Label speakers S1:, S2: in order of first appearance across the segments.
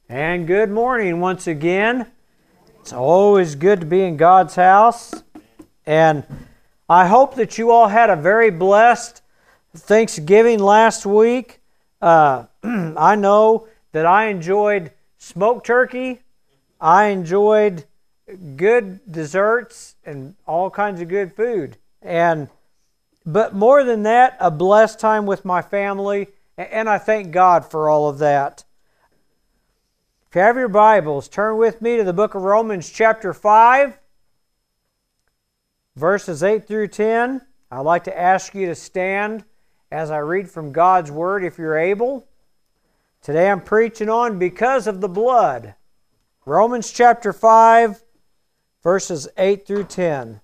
S1: And good morning once again. It's always good to be in God's house. And I hope that you all had a very blessed Thanksgiving last week. I know that I enjoyed smoked turkey. I enjoyed good desserts and all kinds of good food. But more than that, a blessed time with my family. And I thank God for all of that. If you have your Bibles, turn with me to the book of Romans chapter 5, verses 8 through 10. I'd like to ask you to stand as I read from God's Word if you're able. Today I'm preaching on because of the blood. Romans chapter 5, verses 8 through 10.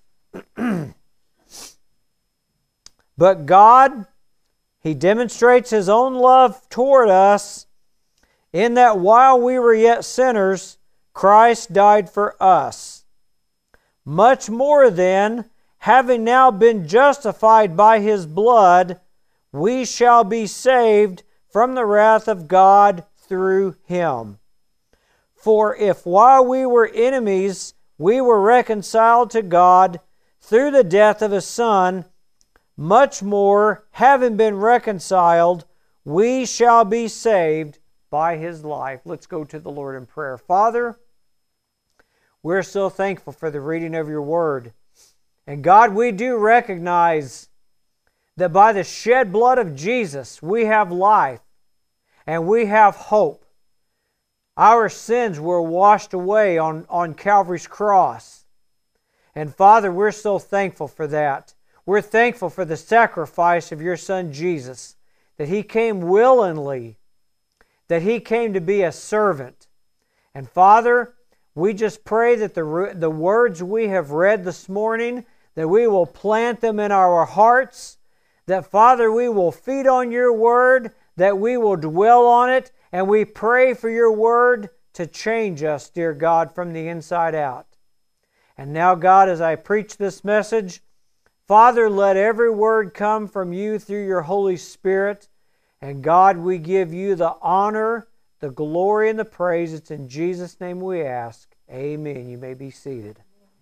S1: But God, He demonstrates His own love toward us in that while we were yet sinners, Christ died for us. Much more then, having now been justified by His blood, we shall be saved from the wrath of God through Him. For if while we were enemies, we were reconciled to God through the death of His Son, much more, having been reconciled, we shall be saved by His life. Let's go to the Lord in prayer. Father, we're so thankful for the reading of Your Word. And God, we do recognize that by the shed blood of Jesus, we have life and we have hope. Our sins were washed away on Calvary's cross. And Father, we're so thankful for that. We're thankful for the sacrifice of Your Son Jesus, that He came willingly, that He came to be a servant. And Father, we just pray that the words we have read this morning, that we will plant them in our hearts, that Father, we will feed on Your Word, that we will dwell on it, and we pray for Your Word to change us, dear God, from the inside out. And now, God, as I preach this message, Father, let every word come from You through Your Holy Spirit. And God, we give You the honor, the glory, and the praise. It's in Jesus' name we ask. Amen. You may be seated.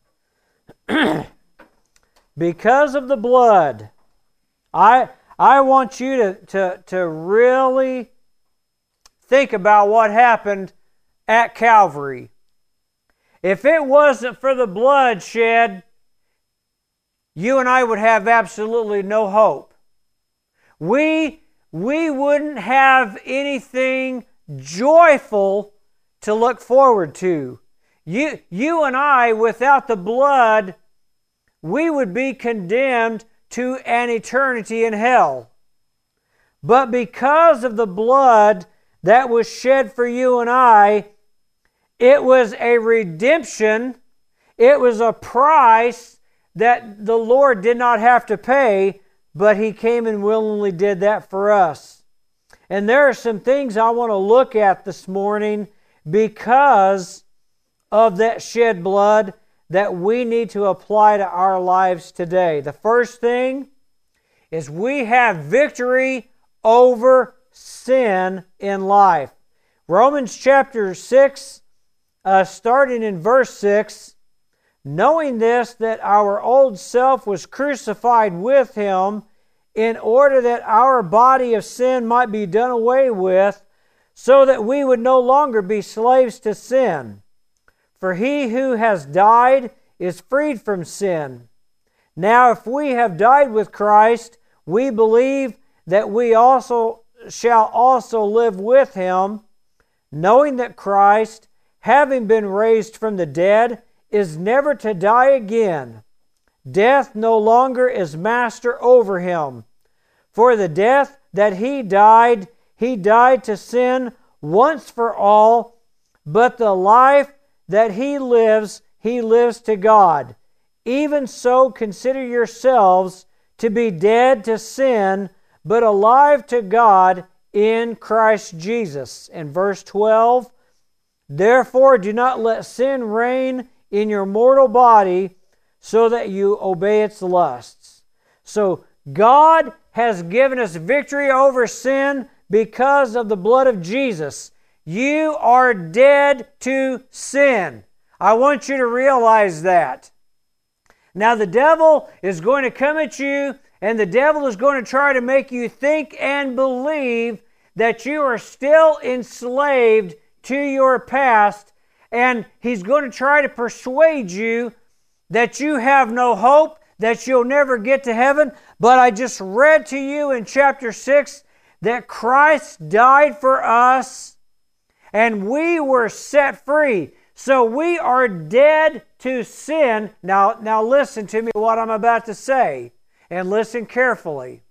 S1: Because of the blood, I want you to really think about what happened at Calvary. If it wasn't for the blood shed, you and I would have absolutely no hope. We wouldn't have anything joyful to look forward to. You and I, without the blood, we would be condemned to an eternity in hell. But because of the blood that was shed for you and I, it was a redemption. It was a price that the Lord did not have to pay, but He came and willingly did that for us. And there are some things I want to look at this morning because of that shed blood that we need to apply to our lives today. The first thing is we have victory over sin in life. Romans chapter 6, starting in verse 6, knowing this, that our old self was crucified with Him in order that our body of sin might be done away with, so that we would no longer be slaves to sin. For he who has died is freed from sin. Now if we have died with Christ, we believe that we also shall also live with Him, knowing that Christ, having been raised from the dead, is never to die again. Death no longer is master over Him. For the death that He died to sin once for all, but the life that He lives to God. Even so, consider yourselves to be dead to sin, but alive to God in Christ Jesus. In verse 12, therefore do not let sin reign in your mortal body, so that you obey its lusts. So God has given us victory over sin because of the blood of Jesus. You are dead to sin. I want you to realize that. Now the devil is going to come at you, and the devil is going to try to make you think and believe that you are still enslaved to your past, and he's going to try to persuade you that you have no hope, that you'll never get to heaven. But I just read to you in chapter 6 that Christ died for us and we were set free. So we are dead to sin. Now listen to me what I'm about to say, and listen carefully.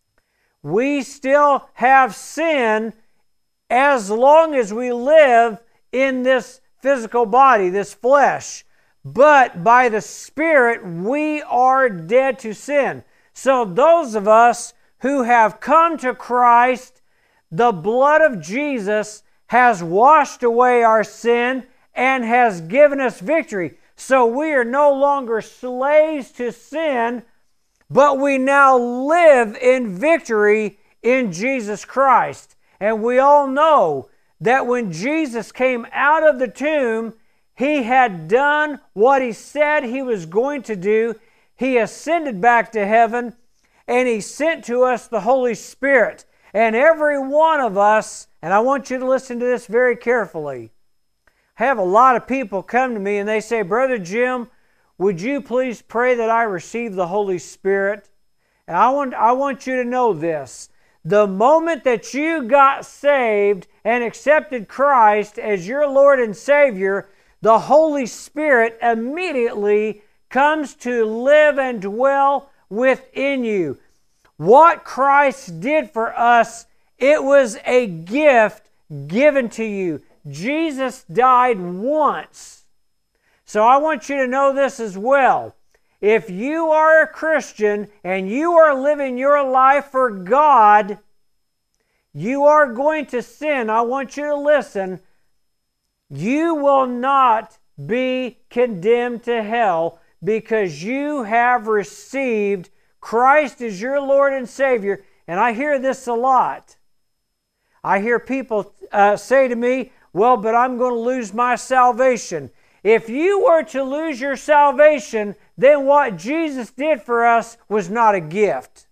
S1: We still have sin as long as we live in this physical body, this flesh. But by the Spirit, we are dead to sin. So those of us who have come to Christ, the blood of Jesus has washed away our sin and has given us victory. So we are no longer slaves to sin, but we now live in victory in Jesus Christ. And we all know that when Jesus came out of the tomb, He had done what He said He was going to do. He ascended back to heaven, and He sent to us the Holy Spirit. And every one of us, and I want you to listen to this very carefully. I have a lot of people come to me and they say, Brother Jim, would you please pray that I receive the Holy Spirit? And I want you to know this. The moment that you got saved and accepted Christ as your Lord and Savior, the Holy Spirit immediately comes to live and dwell within you. What Christ did for us, it was a gift given to you. Jesus died once. So I want you to know this as well. If you are a Christian and you are living your life for God, you are going to sin. I want you to listen. You will not be condemned to hell because you have received Christ as your Lord and Savior. And I hear this a lot. I hear people say to me, well, but I'm going to lose my salvation. If you were to lose your salvation, then what Jesus did for us was not a gift.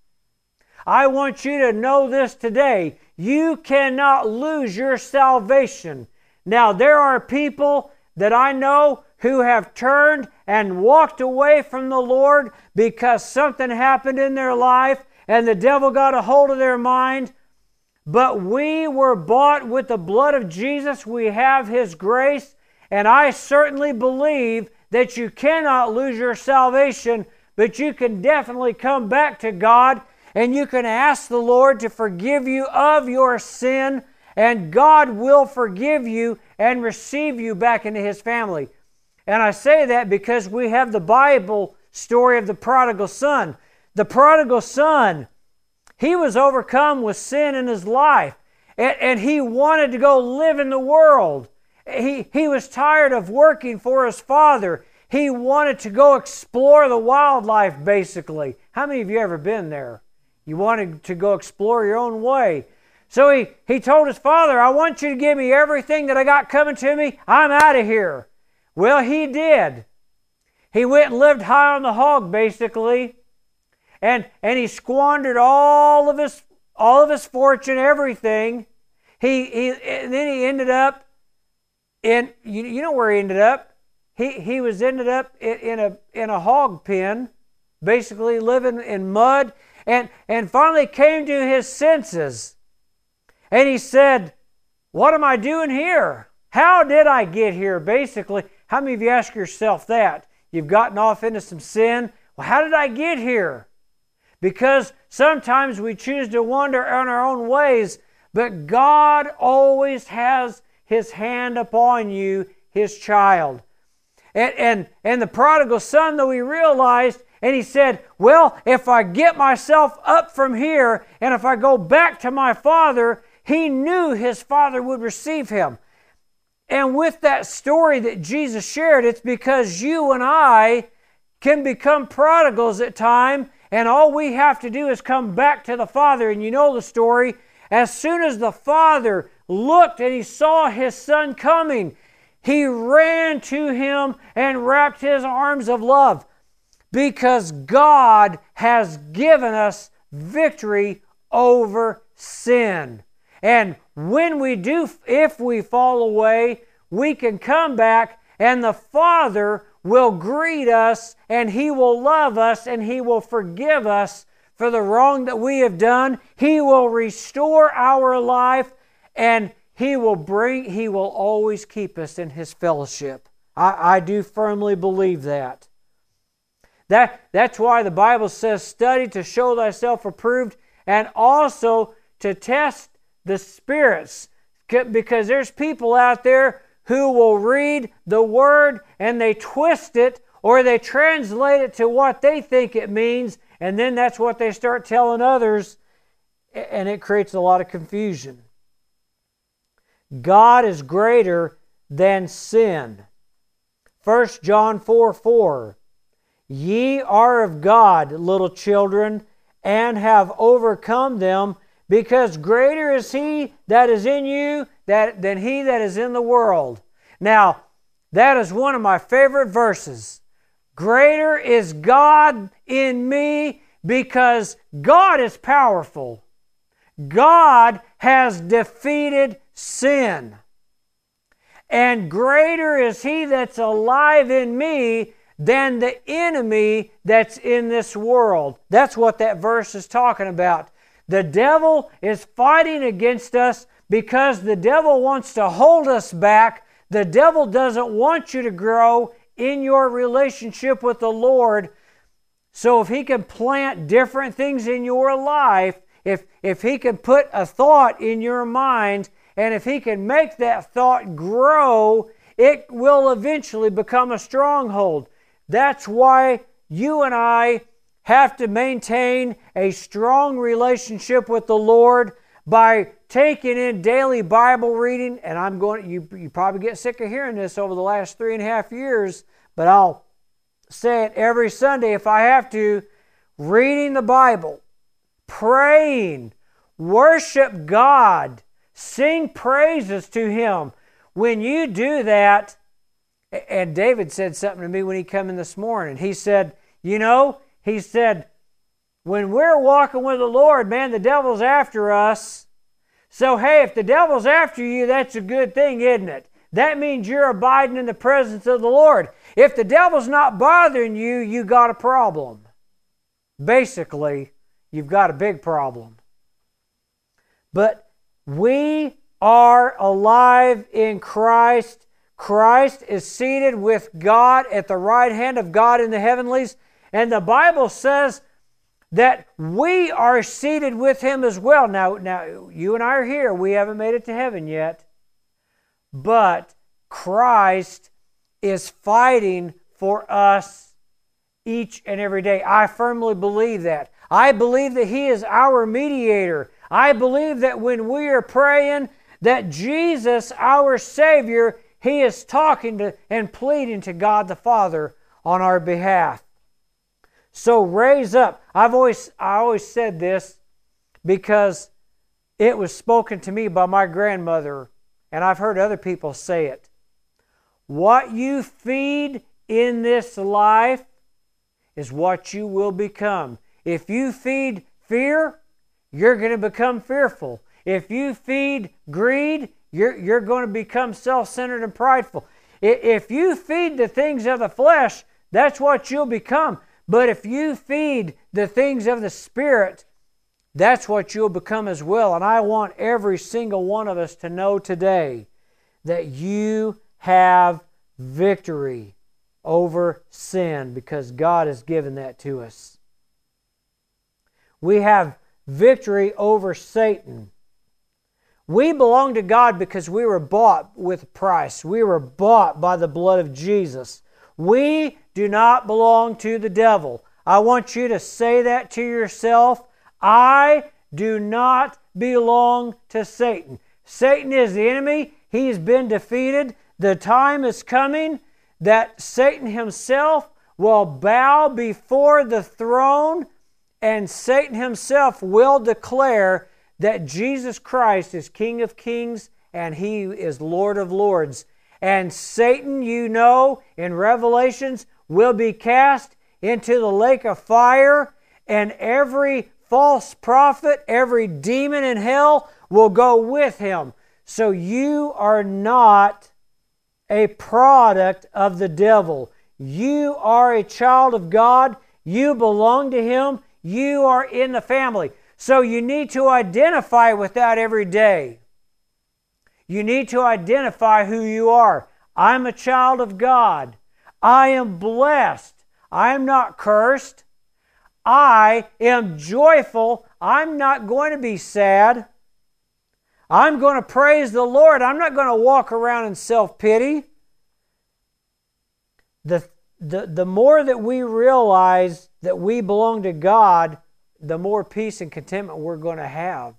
S1: I want you to know this today. You cannot lose your salvation. Now, there are people that I know who have turned and walked away from the Lord because something happened in their life and the devil got a hold of their mind. But we were bought with the blood of Jesus. We have His grace. And I certainly believe that you cannot lose your salvation, but you can definitely come back to God and you can ask the Lord to forgive you of your sin, and God will forgive you and receive you back into His family. And I say that because we have the Bible story of the prodigal son. The prodigal son, he was overcome with sin in his life, and he wanted to go live in the world. He was tired of working for his father. He wanted to go explore the wildlife, basically. How many of you ever been there? You wanted to go explore your own way. So he told his father, I want you to give me everything that I got coming to me. I'm out of here. Well, he did. He went and lived high on the hog, basically. And he squandered all of his fortune, everything. And then he ended up in, you know where he ended up? He ended up in a hog pen, basically living in mud, and finally came to his senses. And he said, what am I doing here? How did I get here, basically? How many of you ask yourself that? You've gotten off into some sin. Well, how did I get here? Because sometimes we choose to wander on our own ways, but God always has His hand upon you, His child. And the prodigal son, though, he realized, and he said, well, if I get myself up from here, and if I go back to my father, he knew his father would receive him. And with that story that Jesus shared, it's because you and I can become prodigals at times, and all we have to do is come back to the Father. And you know the story. As soon as the Father looked and he saw his son coming, he ran to him and wrapped his arms of love, because God has given us victory over sin. And when we do, if we fall away, we can come back and the Father will greet us and He will love us and He will forgive us for the wrong that we have done. He will restore our life and He will always keep us in His fellowship. I do firmly believe that. That's why the Bible says, study to show thyself approved, and also to test the spirits. Because there's people out there who will read the Word and they twist it, or they translate it to what they think it means, and then that's what they start telling others, and it creates a lot of confusion. God is greater than sin. 1 John 4:4. Ye are of God, little children, and have overcome them, because greater is He that is in you than he that is in the world. Now, that is one of my favorite verses. Greater is God in me, because God is powerful. God has defeated sin. And greater is He that's alive in me than the enemy that's in this world. That's what that verse is talking about. The devil is fighting against us because the devil wants to hold us back. The devil doesn't want you to grow in your relationship with the Lord. So if he can plant different things in your life, if he can put a thought in your mind, and if he can make that thought grow, it will eventually become a stronghold. That's why you and I have to maintain a strong relationship with the Lord by taking in daily Bible reading. And you probably get sick of hearing this over the last 3.5 years, but I'll say it every Sunday if I have to. Reading the Bible, praying, worship God, sing praises to Him. When you do that, and David said something to me when he came in this morning. He said, when we're walking with the Lord, man, the devil's after us. So, hey, if the devil's after you, that's a good thing, isn't it? That means you're abiding in the presence of the Lord. If the devil's not bothering you, you got a problem. Basically, you've got a big problem. But we are alive in Christ. Christ is seated with God at the right hand of God in the heavenlies. And the Bible says that we are seated with Him as well. Now, you and I are here. We haven't made it to heaven yet. But Christ is fighting for us each and every day. I firmly believe that. I believe that He is our mediator. I believe that when we are praying, that Jesus, our Savior, He is talking to and pleading to God the Father on our behalf. So raise up. I always said this because it was spoken to me by my grandmother, and I've heard other people say it. What you feed in this life is what you will become. If you feed fear, you're going to become fearful. If you feed greed, you're going to become self-centered and prideful. If you feed the things of the flesh, that's what you'll become. But if you feed the things of the Spirit, that's what you'll become as well. And I want every single one of us to know today that you have victory over sin because God has given that to us. We have victory over Satan. We belong to God because we were bought with a price. We were bought by the blood of Jesus. We do not belong to the devil. I want you to say that to yourself. I do not belong to Satan. Satan is the enemy. He has been defeated. The time is coming that Satan himself will bow before the throne, and Satan himself will declare that Jesus Christ is King of Kings and He is Lord of Lords. And Satan, you know, in Revelations, will be cast into the lake of fire, and every false prophet, every demon in hell will go with him. So you are not a product of the devil. You are a child of God. You belong to Him. You are in the family. So you need to identify with that every day. You need to identify who you are. I'm a child of God. I am blessed. I am not cursed. I am joyful. I'm not going to be sad. I'm going to praise the Lord. I'm not going to walk around in self-pity. The more that we realize that we belong to God, the more peace and contentment we're going to have.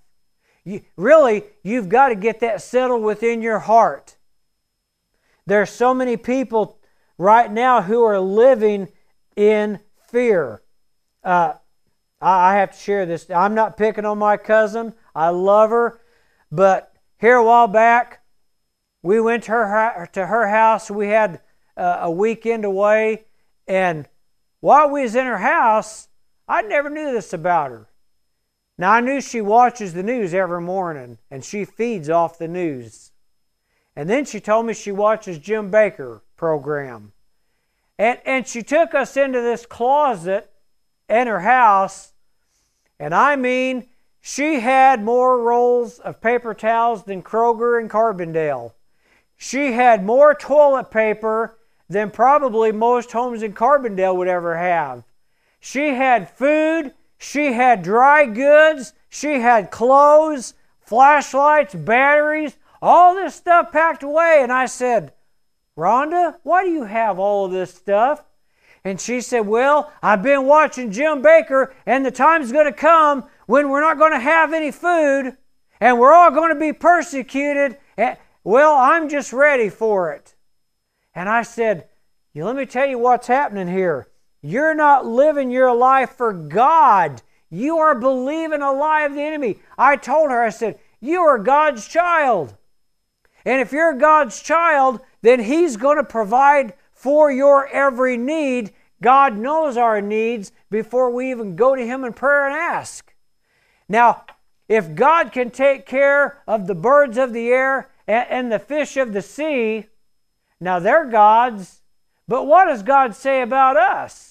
S1: You've got to get that settled within your heart. There are so many people right now who are living in fear. I have to share this. I'm not picking on my cousin. I love her. But here a while back, we went to her house. We had a weekend away. And while we was in her house, I never knew this about her. Now, I knew she watches the news every morning, and she feeds off the news. And then she told me she watches Jim Bakker program. And she took us into this closet in her house, and I mean, she had more rolls of paper towels than Kroger and Carbondale. She had more toilet paper than probably most homes in Carbondale would ever have. She had food, she had dry goods, she had clothes, flashlights, batteries, all this stuff packed away. And I said, Rhonda, why do you have all of this stuff? And she said, well, I've been watching Jim Bakker, and the time's going to come when we're not going to have any food, and we're all going to be persecuted. Well, I'm just ready for it. And I said, let me tell you what's happening here. You're not living your life for God. You are believing a lie of the enemy. I told her, I said, you are God's child. And if you're God's child, then He's going to provide for your every need. God knows our needs before we even go to Him in prayer and ask. Now, if God can take care of the birds of the air and the fish of the sea, now they're God's, but what does God say about us?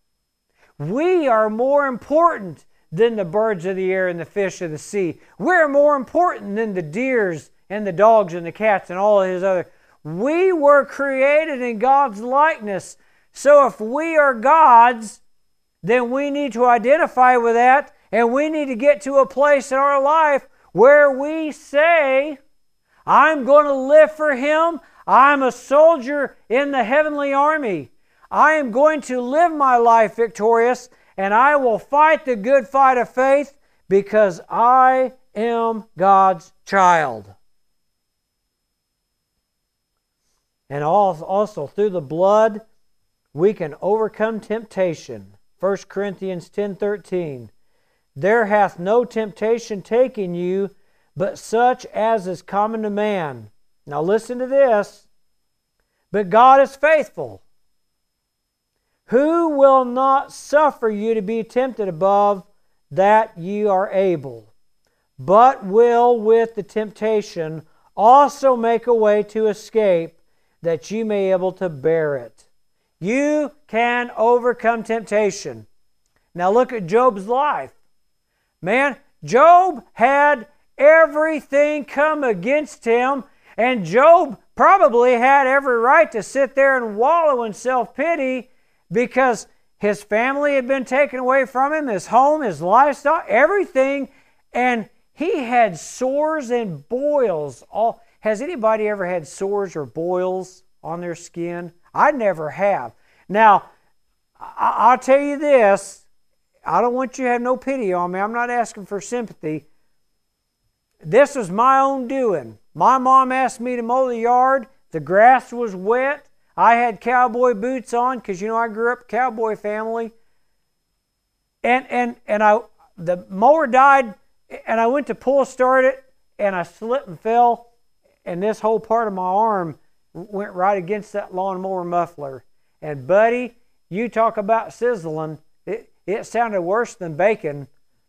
S1: We are more important than the birds of the air and the fish of the sea. We're more important than the deers and the dogs and the cats and all of His other. We were created in God's likeness. So if we are God's, then we need to identify with that, and we need to get to a place in our life where we say, I'm going to live for Him. I'm a soldier in the heavenly army. I am going to live my life victorious, and I will fight the good fight of faith because I am God's child. And also through the blood, we can overcome temptation. 1 Corinthians 10:13. There hath no temptation taken you, but such as is common to man. Now listen to this. But God is faithful, who will not suffer you to be tempted above that you are able, but will with the temptation also make a way to escape, that you may be able to bear it. You can overcome temptation. Now look at Job's life. Man, Job had everything come against him, and Job probably had every right to sit there and wallow in self-pity because his family had been taken away from him, his home, his livestock, everything, and he had sores and boils. Has anybody ever had sores or boils on their skin? I never have. Now, I'll tell you this. I don't want you to have no pity on me. I'm not asking for sympathy. This was my own doing. My mom asked me to mow the yard. The grass was wet. I had cowboy boots on because, I grew up a cowboy family. And the mower died, and I went to pull start it, and I slipped and fell. and this whole part of my arm went right against that lawnmower muffler. And buddy, you talk about sizzling. It sounded worse than bacon.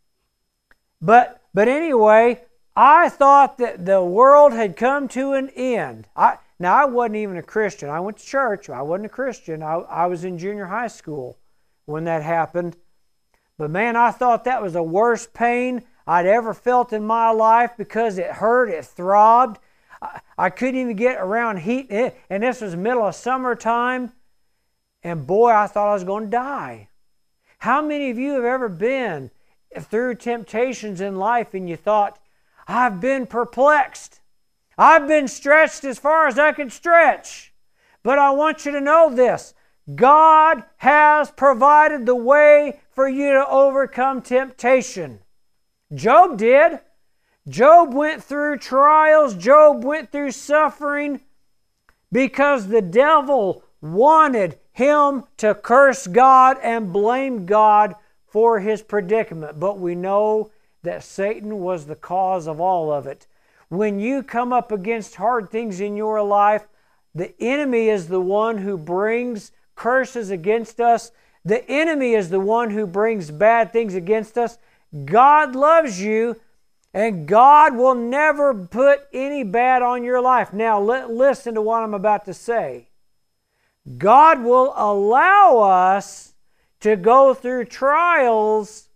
S1: But anyway, I thought that the world had come to an end. Now, I wasn't even a Christian. I went to church. I wasn't a Christian. I was in junior high school when that happened. But man, I thought that was the worst pain I'd ever felt in my life because it hurt, it throbbed. I couldn't even get around heat, and this was middle of summertime. And boy, I thought I was going to die. How many of you have ever been through temptations in life and you thought, I've been perplexed. I've been stretched as far as I can stretch. But I want you to know this. God has provided the way for you to overcome temptation. Job did. Job went through trials. Job went through suffering because the devil wanted him to curse God and blame God for his predicament. But we know that Satan was the cause of all of it. When you come up against hard things in your life, the enemy is the one who brings curses against us. The enemy is the one who brings bad things against us. God loves you, and God will never put any bad on your life. Now, listen to what I'm about to say. God will allow us to go through trials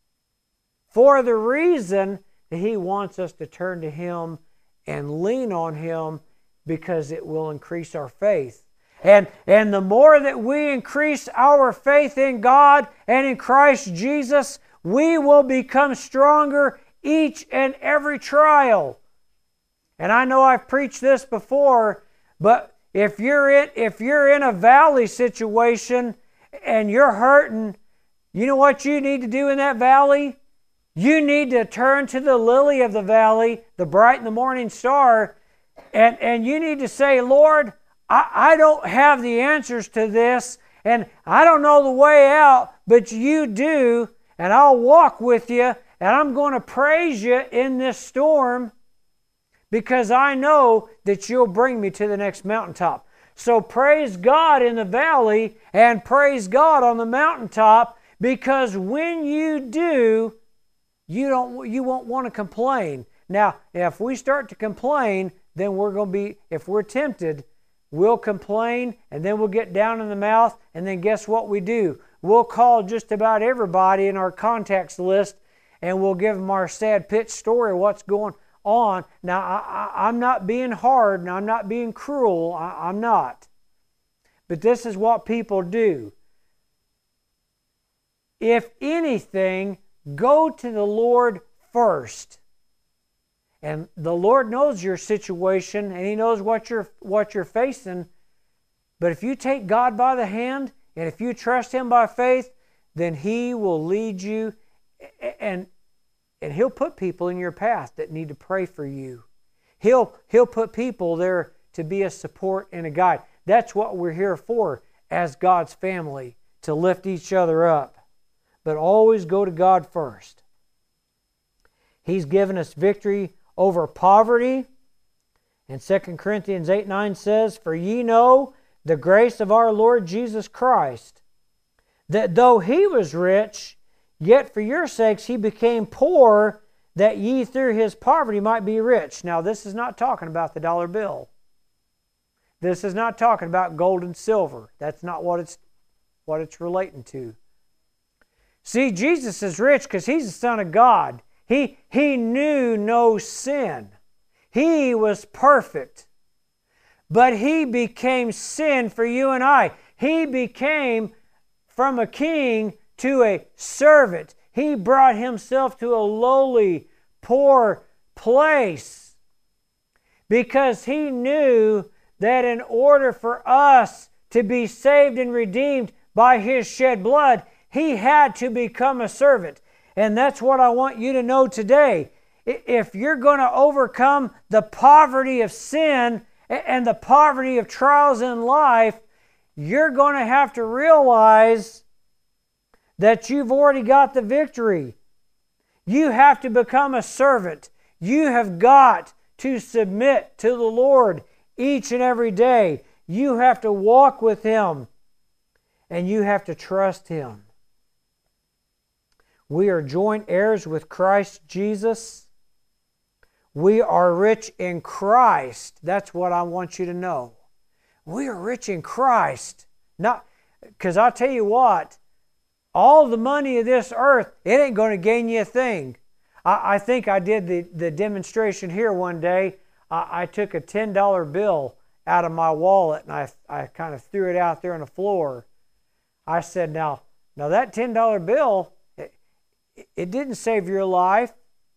S1: for the reason that He wants us to turn to Him and lean on Him, because it will increase our faith. And the more that we increase our faith in God and in Christ Jesus, we will become stronger each and every trial. And I know I've preached this before, but if you're in a valley situation and you're hurting, you know what you need to do in that valley? You need to turn to the lily of the valley, the bright and the morning star, and you need to say, Lord, I don't have the answers to this, and I don't know the way out, but you do, and I'll walk with you, and I'm going to praise you in this storm because I know that you'll bring me to the next mountaintop. So praise God in the valley and praise God on the mountaintop, because when you do, you won't want to complain. Now, if we start to complain, then we're going to be, if we're tempted, we'll complain, and then we'll get down in the mouth, and then guess what we do? We'll call just about everybody in our contacts list, and we'll give them our sad pitch story of what's going on. Now, I'm not being hard, and I'm not being cruel. I'm not. But this is what people do. If anything, go to the Lord first. And the Lord knows your situation, and He knows what you're facing. But if you take God by the hand, and if you trust Him by faith, then He will lead you, and He'll put people in your path that need to pray for you. He'll put people there to be a support and a guide. That's what we're here for as God's family, to lift each other up. But always go to God first. He's given us victory over poverty. And 2 Corinthians 8:9 says, For ye know the grace of our Lord Jesus Christ, that though He was rich, yet for your sakes He became poor, that ye through His poverty might be rich. Now, this is not talking about the dollar bill. This is not talking about gold and silver. That's not what it's relating to. See, Jesus is rich because He's the Son of God. He knew no sin. He was perfect. But He became sin for you and I. He became from a king to a servant. He brought Himself to a lowly, poor place because He knew that in order for us to be saved and redeemed by His shed blood, He had to become a servant. And that's what I want you to know today. If you're going to overcome the poverty of sin and the poverty of trials in life, you're going to have to realize that you've already got the victory. You have to become a servant. You have got to submit to the Lord each and every day. You have to walk with Him, and you have to trust Him. We are joint heirs with Christ Jesus. We are rich in Christ. That's what I want you to know. We are rich in Christ. Not because I'll tell you what, all the money of this earth, it ain't going to gain you a thing. I think I did the demonstration here one day. I took a $10 bill out of my wallet and I kind of threw it out there on the floor. I said, now that $10 bill, it didn't save your life.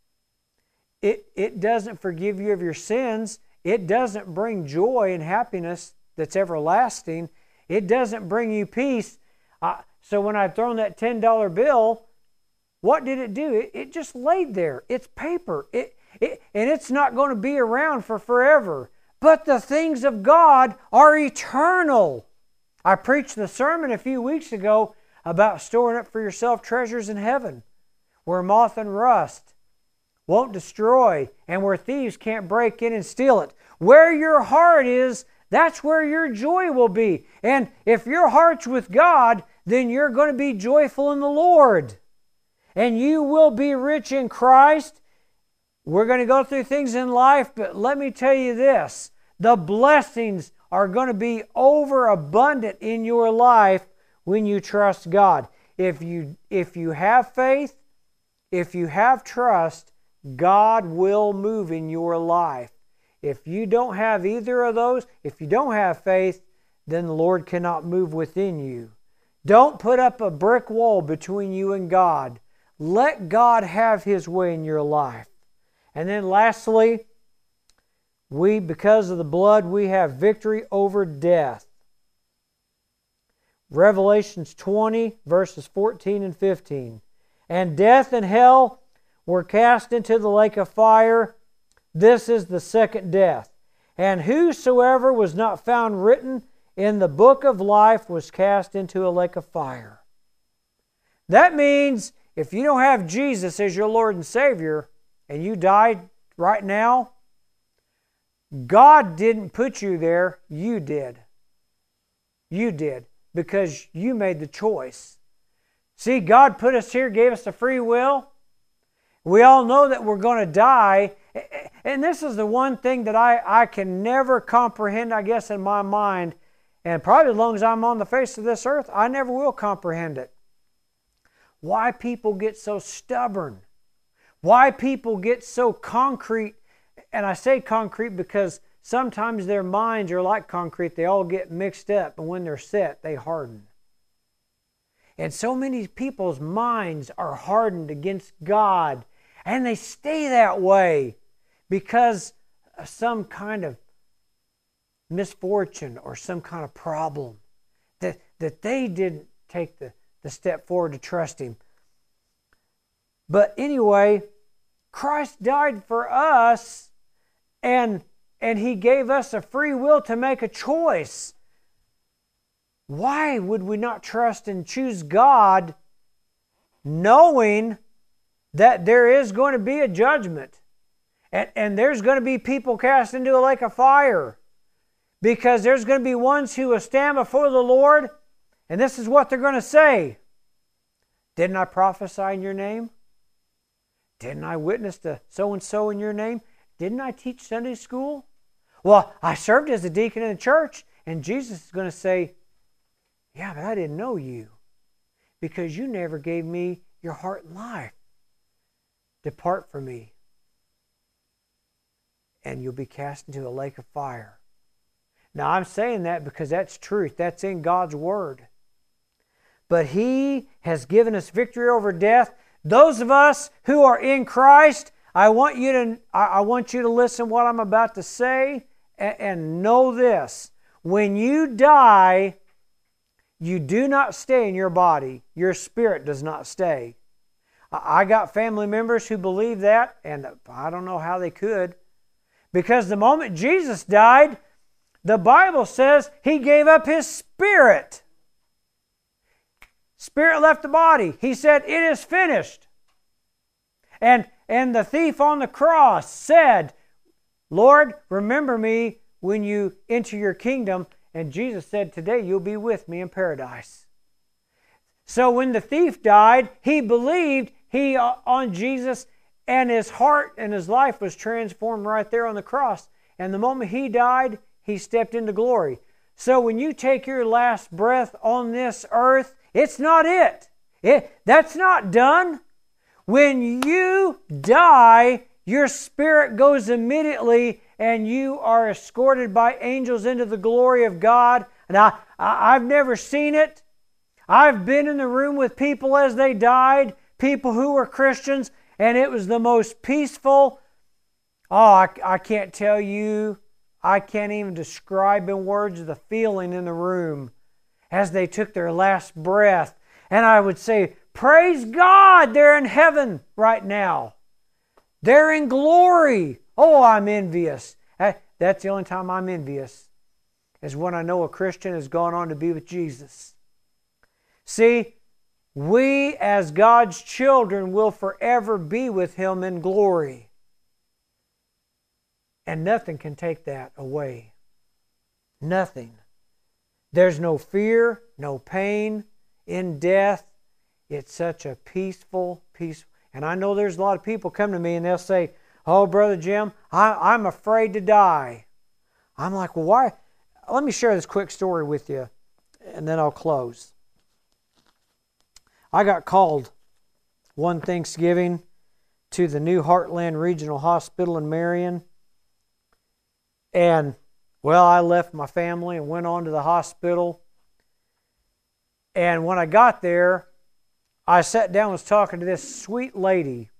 S1: It doesn't forgive you of your sins. It doesn't bring joy and happiness that's everlasting. It doesn't bring you peace. So when I'd thrown that $10 bill, what did it do? It just laid there. It's paper. And it's not going to be around for forever. But the things of God are eternal. I preached the sermon a few weeks ago about storing up for yourself treasures in heaven, where moth and rust won't destroy, and where thieves can't break in and steal it. Where your heart is, that's where your joy will be. And if your heart's with God, then you're going to be joyful in the Lord. And you will be rich in Christ. We're going to go through things in life, but let me tell you this. The blessings are going to be overabundant in your life when you trust God. If you have faith, if you have trust, God will move in your life. If you don't have either of those, if you don't have faith, then the Lord cannot move within you. Don't put up a brick wall between you and God. Let God have His way in your life. And then lastly, because of the blood, we have victory over death. Revelations 20, verses 14 and 15. And death and hell were cast into the lake of fire. This is the second death. And whosoever was not found written in the book of life was cast into a lake of fire. That means if you don't have Jesus as your Lord and Savior, and you died right now, God didn't put you there, you did. You did, because you made the choice. See, God put us here, gave us a free will. We all know that we're going to die. And this is the one thing that I can never comprehend, I guess, in my mind. And probably as long as I'm on the face of this earth, I never will comprehend it. Why people get so stubborn. Why people get so concrete. And I say concrete because sometimes their minds are like concrete. They all get mixed up. And when they're set, they harden. And so many people's minds are hardened against God. And they stay that way because of some kind of misfortune or some kind of problem that they didn't take the step forward to trust Him. But anyway, Christ died for us, and He gave us a free will to make a choice. Why would we not trust and choose God knowing that there is going to be a judgment and there's going to be people cast into a lake of fire? Because there's going to be ones who will stand before the Lord, and this is what they're going to say. Didn't I prophesy in your name? Didn't I witness to so-and-so in your name? Didn't I teach Sunday school? Well, I served as a deacon in the church, and Jesus is going to say, yeah, but I didn't know you because you never gave me your heart and life. Depart from me, and you'll be cast into a lake of fire. Now, I'm saying that because that's truth. That's in God's Word. But He has given us victory over death. Those of us who are in Christ, I want you to listen to what I'm about to say and know this. When you die, you do not stay in your body. Your spirit does not stay. I got family members who believe that, and I don't know how they could. Because the moment Jesus died, the Bible says He gave up His spirit. Spirit left the body. He said, it is finished. And the thief on the cross said, Lord, remember me when you enter your kingdom. And Jesus said, today you'll be with me in paradise. So when the thief died, he believed on Jesus, and his heart and his life was transformed right there on the cross. And the moment he died, he stepped into glory. So when you take your last breath on this earth, it's not it. That's not done. When you die, your spirit goes immediately and you are escorted by angels into the glory of God. And I've never seen it. I've been in the room with people as they died, people who were Christians, and it was the most peaceful. Oh, I can't tell you. I can't even describe in words the feeling in the room as they took their last breath. And I would say, praise God, they're in heaven right now. They're in glory. Oh, I'm envious. That's the only time I'm envious, is when I know a Christian has gone on to be with Jesus. See, we as God's children will forever be with Him in glory. And nothing can take that away. Nothing. There's no fear, no pain in death. It's such a peaceful. And I know there's a lot of people come to me and they'll say, oh, Brother Jim, I'm afraid to die. I'm like, well, why? Let me share this quick story with you, and then I'll close. I got called one Thanksgiving to the new Heartland Regional Hospital in Marion. And, well, I left my family and went on to the hospital. And when I got there, I sat down and was talking to this sweet lady.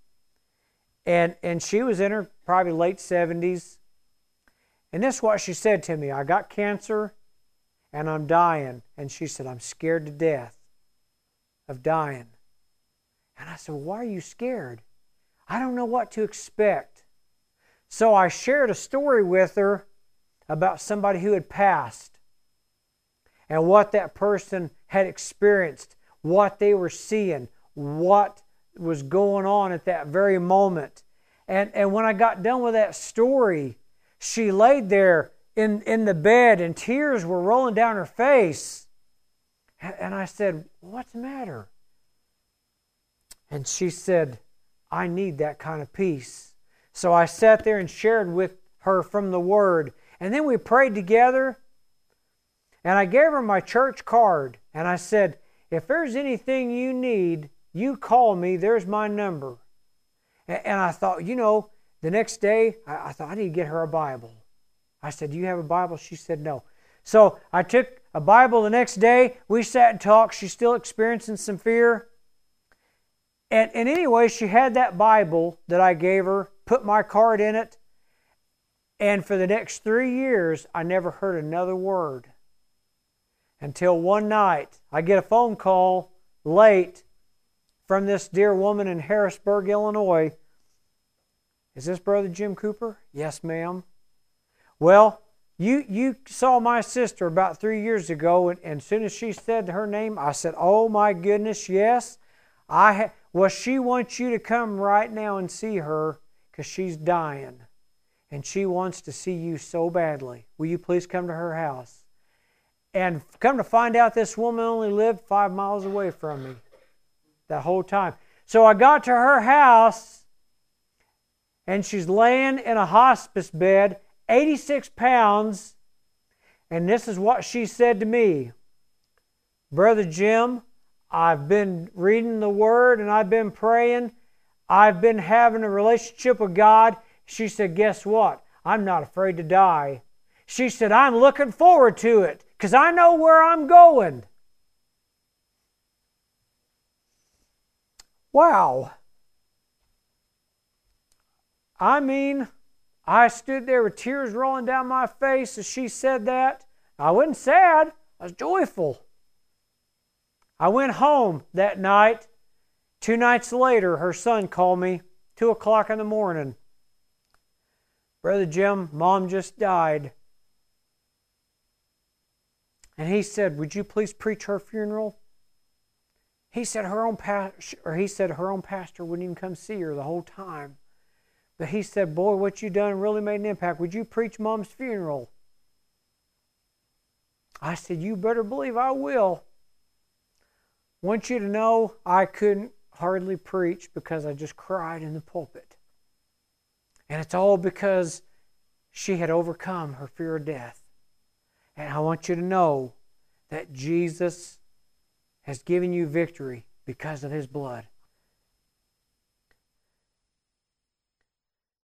S1: And she was in her probably late 70s. And this is what she said to me. I got cancer and I'm dying. And she said, I'm scared to death of dying. And I said, well, why are you scared? I don't know what to expect. So I shared a story with her about somebody who had passed and what that person had experienced, what they were seeing, what was going on at that very moment. And when I got done with that story, she laid there in the bed and tears were rolling down her face. And I said, what's the matter? And she said, I need that kind of peace. So I sat there and shared with her from the Word. And then we prayed together. And I gave her my church card. And I said, if there's anything you need, you call me. There's my number. And I thought, the next day, I thought I need to get her a Bible. I said, do you have a Bible? She said, no. So I took a Bible the next day. We sat and talked. She's still experiencing some fear. And anyway, she had that Bible that I gave her, put my card in it. And for the next 3 years, I never heard another word. Until one night, I get a phone call late from this dear woman in Harrisburg, Illinois. Is this Brother Jim Cooper? Yes, ma'am. Well, you saw my sister about 3 years ago, and as soon as she said her name, I said, oh my goodness, yes. Well, she wants you to come right now and see her because she's dying. And she wants to see you so badly. Will you please come to her house? And come to find out, this woman only lived 5 miles away from me that whole time. So I got to her house, and she's laying in a hospice bed, 86 pounds, and this is what she said to me. Brother Jim, I've been reading the Word, and I've been praying. I've been having a relationship with God. She said, guess what? I'm not afraid to die. She said, I'm looking forward to it because I know where I'm going. Wow. I mean, I stood there with tears rolling down my face as she said that. I wasn't sad. I was joyful. I went home that night. 2 nights later, her son called me, 2 o'clock in the morning. Brother Jim, Mom just died. And he said, would you please preach her funeral? He said her own pastor wouldn't even come see her the whole time. But he said, boy, what you done really made an impact. Would you preach Mom's funeral? I said, you better believe I will. Want you to know I couldn't hardly preach because I just cried in the pulpit. And it's all because she had overcome her fear of death. And I want you to know that Jesus has given you victory because of His blood.